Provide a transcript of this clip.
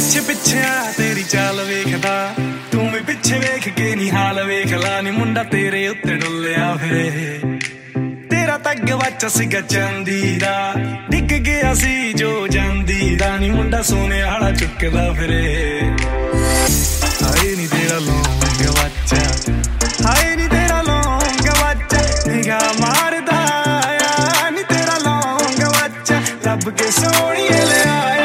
ਪਿੱਛੇ ਪਿੱਛੇ ਆ ਤੇਰੀ ਚਾਲ ਵੇਖਦਾ, ਤੂੰ ਵੀ ਪਿੱਛੇ ਵੇਖ ਕੇ ਨੀ ਹਾਲ ਵੇਖ ਲਾ ਨੀ ਮੁੰਡਾ ਤੇਰੇ ਉੱਤੇ ਡੁੱਲਿਆ ਫਿਰੇ। ਤੇਰਾ ਤਾਂ ਗਵਾਚਾ ਸੀਗਾ ਚਾਂਦੀ ਦਾ, ਡਿੱਗ ਗਿਆ ਸੀ ਜੋ ਜਾਂਦੀ ਦਾ ਨੀ ਮੁੰਡਾ ਸੋਨੇ ਵਾਲਾ ਚੁੱਕਦਾ ਫਿਰੇ। ਹਾਏ ਨੀ ਤੇਰਾ ਲੌਂਗ ਗਵਾਚਾ, ਹਾਏ ਨੀ ਤੇਰਾ ਲੌਂਗ ਗਵਾਚਾ, ਨਿਗਾਹ ਮਾਰਦਾ ਆ ਨੀ ਤੇਰਾ ਲੌਂਗ ਗਵਾਚਾ, ਲੱਭ ਕੇ ਸੋਹਣੀਏ ਲਿਆਇਆ